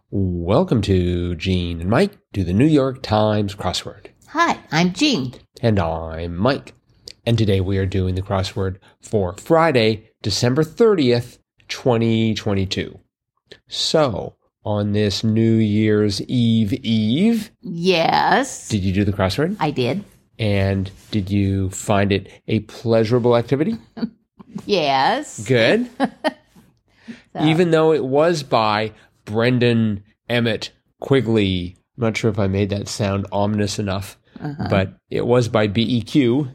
Welcome to Gene and Mike do the New York Times crossword. Hi, I'm Jean. And I'm Mike. And today we are doing the crossword for Friday, December 30th, 2022. So, on this New Year's Eve, Yes. did you do the crossword? I did. And did you find it a pleasurable activity? Yes. Good. Even though it was by Brendan Emmett Quigley. I'm not sure if I made that sound ominous enough, but it was by BEQ.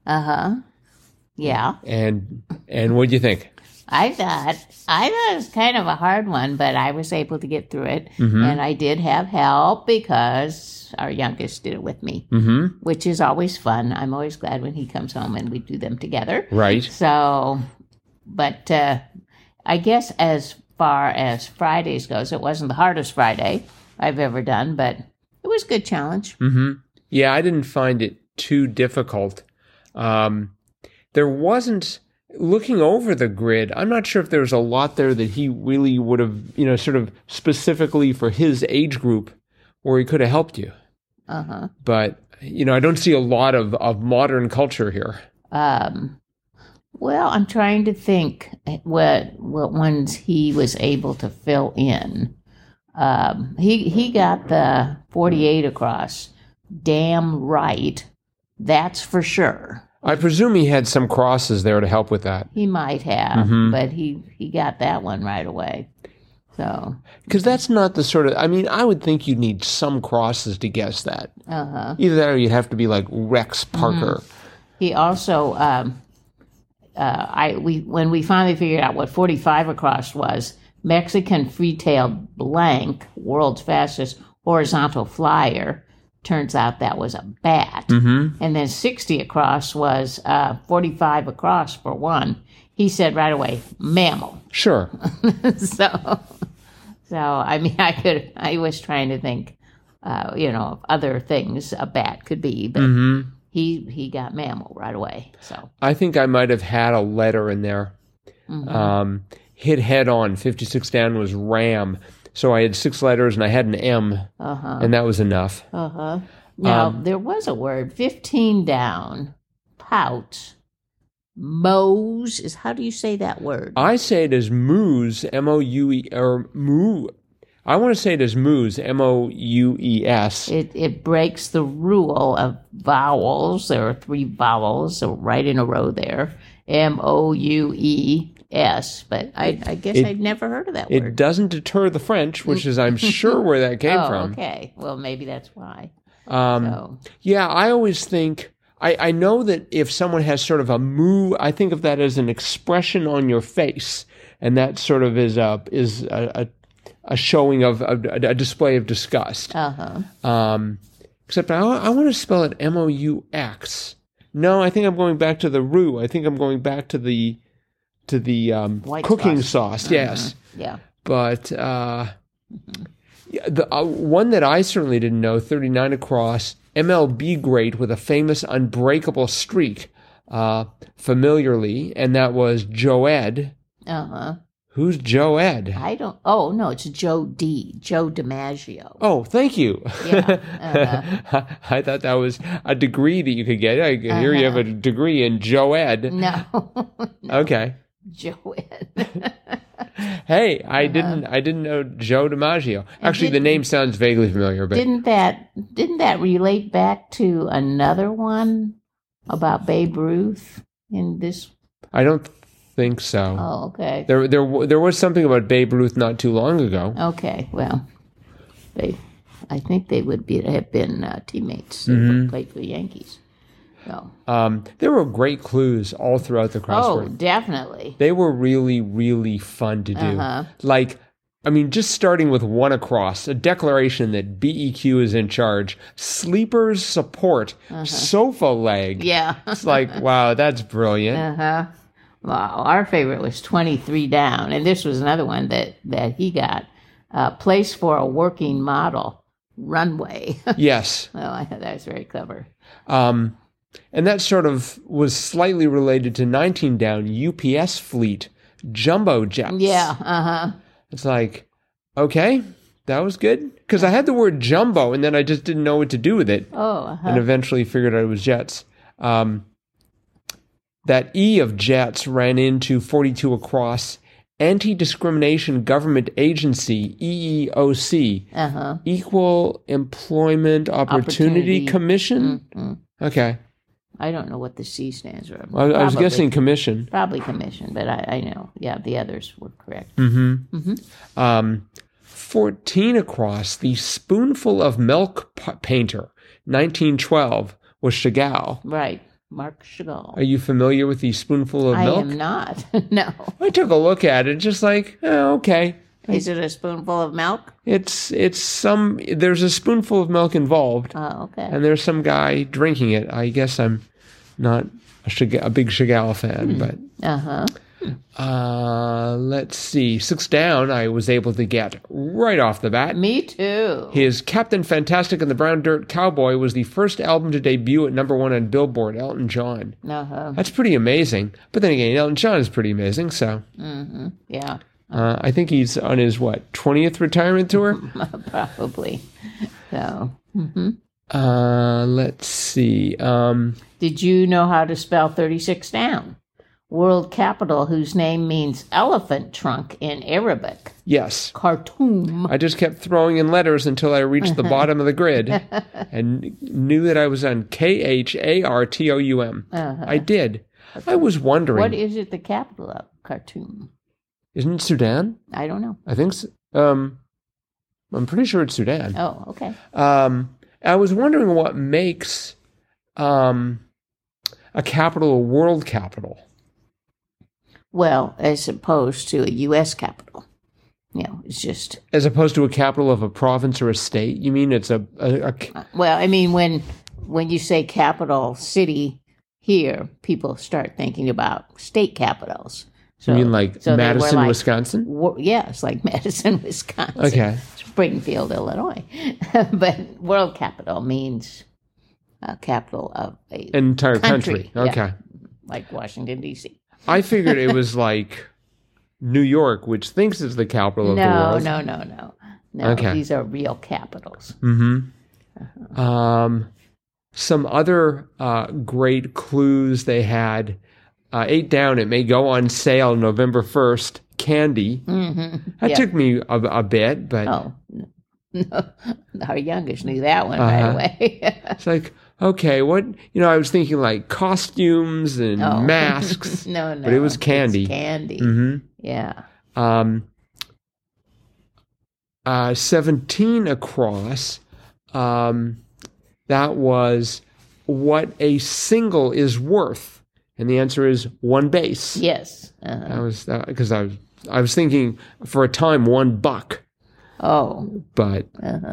Yeah. And what do you think? I thought it was kind of a hard one, but I was able to get through it. And I did have help because our youngest did it with me, which is always fun. I'm always glad when he comes home and we do them together. Right. So, but I guess as far as Fridays goes, it wasn't the hardest Friday I've ever done, but it was a good challenge. Yeah, I didn't find it too difficult. There wasn't, looking over the grid, I'm not sure if there was a lot there that he really would have, sort of specifically for his age group where he could have helped you. But, I don't see a lot of modern culture here. Well, I'm trying to think what ones he was able to fill in. He got the 48 across. Damn right. That's for sure. I presume he had some crosses there to help with that. He might have, but he got that one right away. So, because that's not the sort of, I would think you'd need some crosses to guess that. Either that or you'd have to be like Rex Parker. He also, when we finally figured out what 45 across was, Mexican free-tailed blank, world's fastest horizontal flyer, turns out that was a bat. And then 60 across was 45 across for one. He said right away, mammal. Sure. So I was trying to think, of other things a bat could be, but he got mammal right away. So I think I might have had a letter in there. Hit head on, 56 down was ram. So I had 6 letters and I had an M, and that was enough. Now, there was a word, 15 down, pout, Mose how do you say that word? I say it as moose, M-O-U-E, or moo. I want to say it as moose, M-O-U-E-S. It breaks the rule of vowels. There are 3 vowels, so right in a row there, M-O-U-E-S. But I guess I'd never heard of that word. It doesn't deter the French, which is, I'm sure, where that came from. Okay. Well, maybe that's why. Yeah, I always think, I know that if someone has sort of a moo, I think of that as an expression on your face, and that sort of is a showing of a display of disgust. Except I want to spell it M-O-U-X. No, I think I'm going back to the roux. I think I'm going back to the cooking sauce. Yes. Yeah. But the one that I certainly didn't know, 39 across, MLB great with a famous unbreakable streak, familiarly, and that was Joe Ed. Who's Joe Ed? Oh, no, it's Joe DiMaggio. Oh, thank you. Yeah. I thought that was a degree that you could get. I hear you have a degree in Joe Ed. No. Okay. Joe Ed. Hey, I didn't know Joe DiMaggio. Actually, the name sounds vaguely familiar, but didn't that relate back to another one about Babe Ruth in this? I don't think so. Oh, okay. There was something about Babe Ruth not too long ago. Okay, well, I think they would have been teammates. They played for the Yankees. So. There were great clues all throughout the crossword. Oh, definitely. They were really, really fun to do. Like, just starting with 1 across, a declaration that BEQ is in charge, sleepers support, sofa leg. Yeah. It's like, wow, that's brilliant. Wow, our favorite was 23 down, and this was another one that he got. Place for a working model, runway. Yes. Well, I thought that was very clever. And that sort of was slightly related to 19 down, UPS fleet, jumbo jets. Yeah, It's like, okay, That was good because I had the word jumbo and then I just didn't know what to do with it. Oh, And eventually figured out it was jets. That E of jets ran into 42 across. Anti-Discrimination Government Agency, EEOC, Equal Employment Opportunity Commission? Okay. I don't know what the C stands for. I was guessing commission. Probably commission, but I know. Yeah, the others were correct. 14 across, the Spoonful of Milk Painter, 1912, was Chagall. Right. Marc Chagall. Are you familiar with the Spoonful of Milk? I am not. No. I took a look at it, just like, okay. Is it a spoonful of milk? There's a spoonful of milk involved. Oh, okay. And there's some guy drinking it. I guess I'm not a big Chagall fan, but. Let's see. 6 down, I was able to get right off the bat. Me too. His Captain Fantastic and the Brown Dirt Cowboy was the first album to debut at #1 on Billboard, Elton John. That's pretty amazing. But then again, Elton John is pretty amazing, so. Yeah. I think he's on his, 20th retirement tour? Probably. So. Let's see. Did you know how to spell 36 down? World capital whose name means elephant trunk in Arabic. Yes. Khartoum. I just kept throwing in letters until I reached the bottom of the grid and knew that I was on Khartoum. I did. I was wondering. What is it the capital of? Khartoum. Isn't it Sudan? I don't know. I think so. I'm pretty sure it's Sudan. Oh, okay. I was wondering what makes a capital a world capital. Well, as opposed to a U.S. capital. It's just... As opposed to a capital of a province or a state? You mean it's a Well, I mean, when you say capital city here, people start thinking about state capitals. So, you mean like Madison, Wisconsin? Yes, like Madison, Wisconsin. Okay. Springfield, Illinois. But world capital means a capital of a entire country. Okay. Yeah, like Washington, D.C. I figured it was like New York, which thinks it's the capital of the world. No. Okay. These are real capitals. Some other great clues they had. 8 down, it may go on sale November 1st. Candy. That took me a bit, but... Oh, no. Our youngest knew that one right away. It's like... Okay, what, I was thinking like costumes and masks. No. But it was candy. It's candy. Yeah. 17 across, that was what a single is worth. And the answer is 1 base. Yes. That was because I was thinking for a time $1. Oh. But...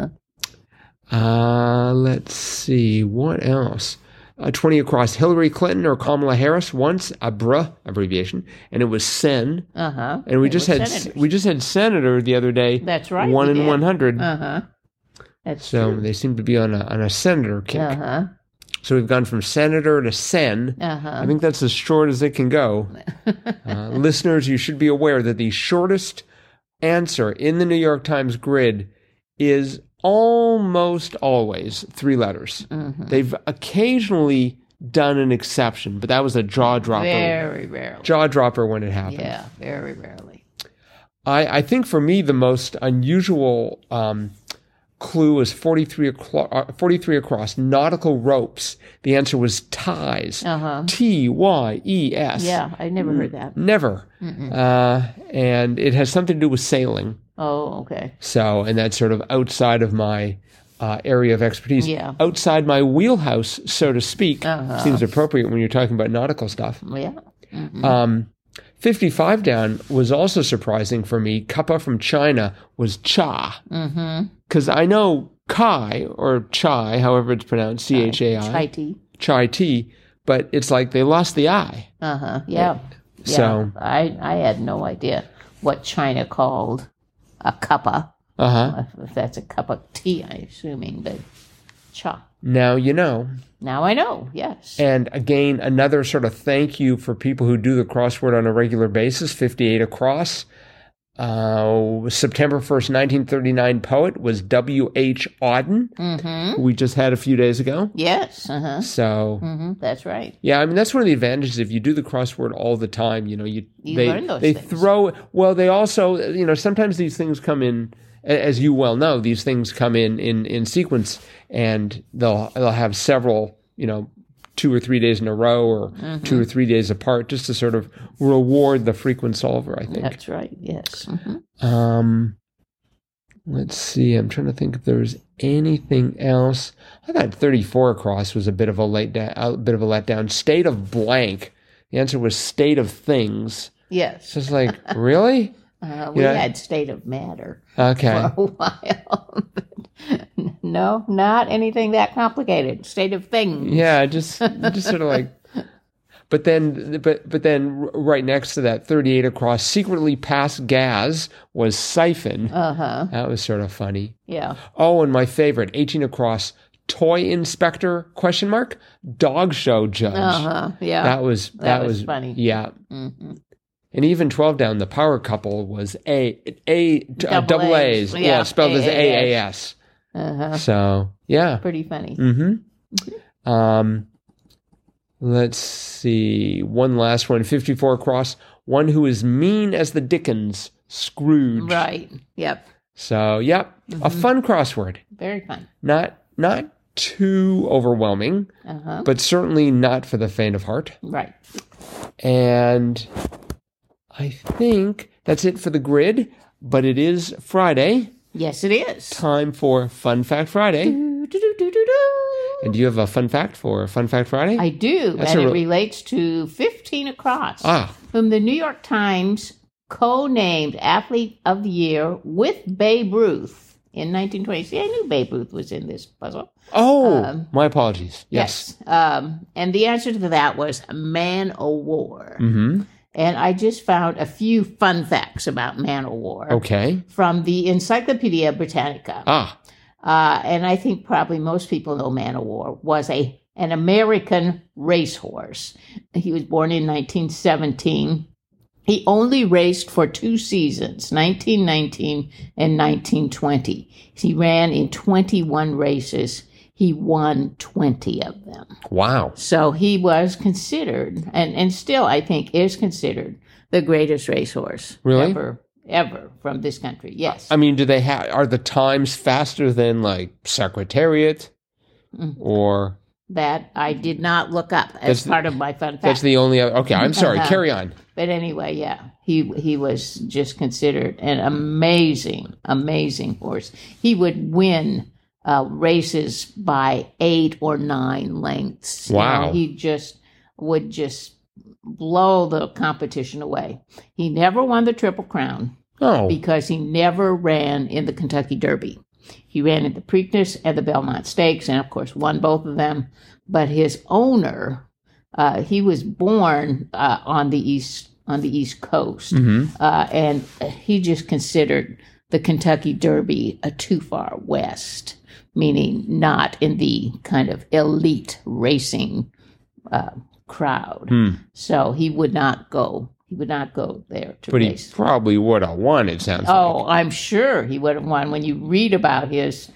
let's see, what else? 20 across, Hillary Clinton or Kamala Harris once, a BRA abbreviation, and it was Sen. And we just had senator the other day. That's right. 1 in 100. That's so true. they seem to be on a senator kick. So we've gone from senator to Sen. I think that's as short as it can go. Listeners, you should be aware that the shortest answer in the New York Times grid is almost always 3 letters. They've occasionally done an exception, but that was a jaw dropper. Very rarely. Jaw dropper when it happened. Yeah, very rarely. I think for me the most unusual clue is 43 across, nautical ropes. The answer was ties. Tyes. Yeah, I never heard that. Never. And it has something to do with sailing. Oh, okay. So, and that's sort of outside of my area of expertise. Yeah. Outside my wheelhouse, so to speak. Seems appropriate when you're talking about nautical stuff. Yeah. 55 down was also surprising for me. Cuppa from China was cha. Because I know Kai, or chai, however it's pronounced, Chai. Chai tea. Chai tea, but it's like they lost the I. Yeah. So I had no idea what China called a cuppa. If that's a cup of tea, I'm assuming, but cha. Now you know. Now I know, yes. And again, another sort of thank you for people who do the crossword on a regular basis, 58 across. September 1st, 1939 poet was W.H. Auden, who we just had a few days ago. Yes. So That's right. yeah, I mean that's one of the advantages if you do the crossword all the time. You learn those they things. They also sometimes these things come in, as you well know, these things come in sequence, and they'll have several 2 or 3 days in a row or 2 or 3 days apart, just to sort of reward the frequent solver, I think. That's right. Yes. Let's see. I'm trying to think if there's anything else. I thought 34 across was a bit of a letdown. State of blank. The answer was state of things. Yes. So it's like, really? We had state of matter Okay. for a while. No, not anything that complicated. State of things. Yeah, just sort of like. But then right next to that, 38 across, secretly past gas was siphon. That was sort of funny. Yeah. Oh, and my favorite, 18 across, toy inspector, ? Dog show judge. Yeah. That was funny. Yeah. And even 12 down, the power couple was double A's. Yeah, Well, spelled as AAS. So, yeah. Pretty funny. Let's see. One last one. 54 across. One who is mean as the Dickens. Scrooge. Right. Yep. So, yep. A fun crossword. Very fun. Not too overwhelming, but certainly not for the faint of heart. Right. And I think that's it for the grid, but it is Friday. Yes, it is. Time for Fun Fact Friday. And do you have a fun fact for Fun Fact Friday? I do, and it relates to 15 across, whom the New York Times co-named Athlete of the Year with Babe Ruth in 1920. See, I knew Babe Ruth was in this puzzle. Oh, my apologies. Yes. And the answer to that was Man o' War. And I just found a few fun facts about Man o' War. Okay. From the Encyclopedia Britannica. And I think probably most people know Man o' War was an American racehorse. He was born in 1917. He only raced for 2 seasons, 1919 and 1920. He ran in 21 races. He won 20 of them. Wow. So he was considered, and still I think is considered, the greatest racehorse ever from this country. Yes. I mean, are the times faster than like Secretariat or? That I did not look up as part of my fun fact. That's the only other. Okay, I'm sorry. Carry on. But anyway, yeah, he was just considered an amazing horse. He would win races by 8 or 9 lengths. Wow. He would blow the competition away. He never won the Triple Crown because he never ran in the Kentucky Derby. He ran in the Preakness and the Belmont Stakes, and of course won both of them. But his owner, he was born on the East Coast, and he just considered the Kentucky Derby too far west, meaning not in the kind of elite racing crowd. So he would not go. He would not go there to race. But he probably would have won, it sounds like. Oh, I'm sure he would have won. When you read about his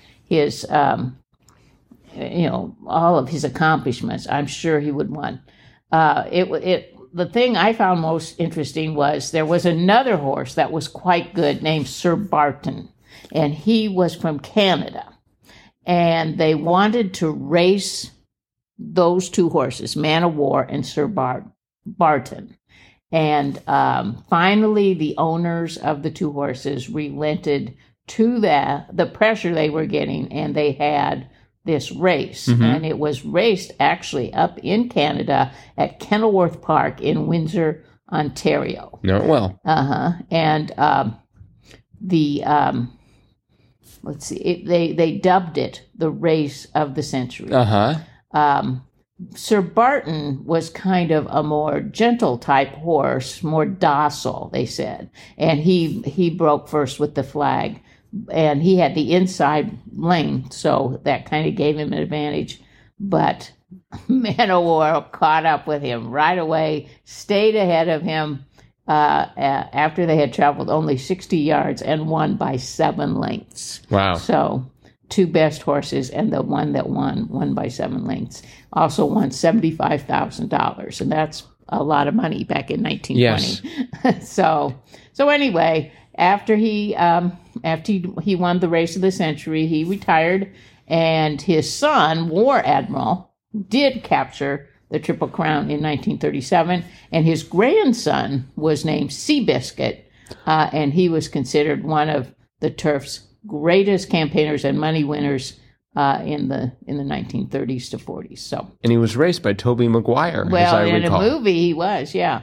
all of his accomplishments, I'm sure he would won. The thing I found most interesting was there was another horse that was quite good named Sir Barton, and he was from Canada. And they wanted to race those 2 horses, Man o' War and Sir Barton. And finally, the owners of the 2 horses relented to the pressure they were getting, and they had this race. And it was raced actually up in Canada at Kenilworth Park in Windsor, Ontario. And let's see, they dubbed it the race of the century. Sir Barton was kind of a more gentle type horse, more docile, they said. And he broke first with the flag. And he had the inside lane, so that kind of gave him an advantage. But Man o' War caught up with him right away, stayed ahead of him, after they had traveled only 60 yards and won by 7 lengths. Wow. So 2 best horses and the one that won by 7 lengths. Also won $75,000, and that's a lot of money back in 1920. Yes. So anyway, after he won the race of the century, he retired, and his son, War Admiral, did capture the Triple Crown in 1937, and his grandson was named Seabiscuit, and he was considered one of the turf's greatest campaigners and money winners in the 1930s to 40s. So, and he was raced by Tobey Maguire, as well, I in recall. a movie he was, yeah,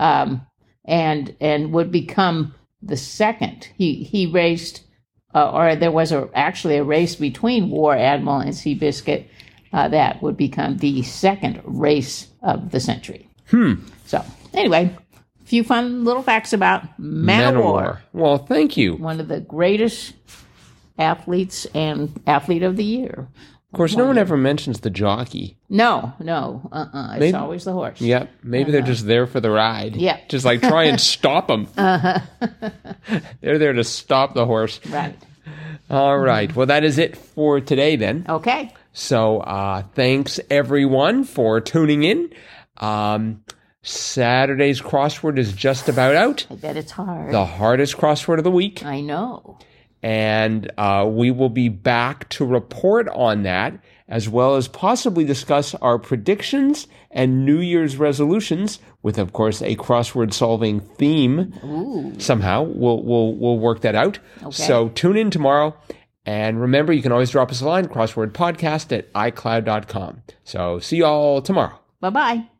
and would become the second. He raced, or there was actually a race between War Admiral and Seabiscuit that would become the second race of the century. So anyway, a few fun little facts about Man o' War. Well, thank you. One of the greatest athletes and athlete of the year. Of course, no one ever mentions the jockey. No. It's always the horse. Yep. Maybe they're just there for the ride. Yeah. Just like try and stop them. They're there to stop the horse. Right. All right. Well, that is it for today then. Okay. So thanks everyone for tuning in. Saturday's crossword is just about out. I bet it's hard. The hardest crossword of the week. I know. And we will be back to report on that, as well as possibly discuss our predictions and New Year's resolutions with, of course, a crossword solving theme. Ooh. Somehow we'll work that out. Okay. So tune in tomorrow. And remember, you can always drop us a line, crosswordpodcast@icloud.com. So see you all tomorrow. Bye-bye.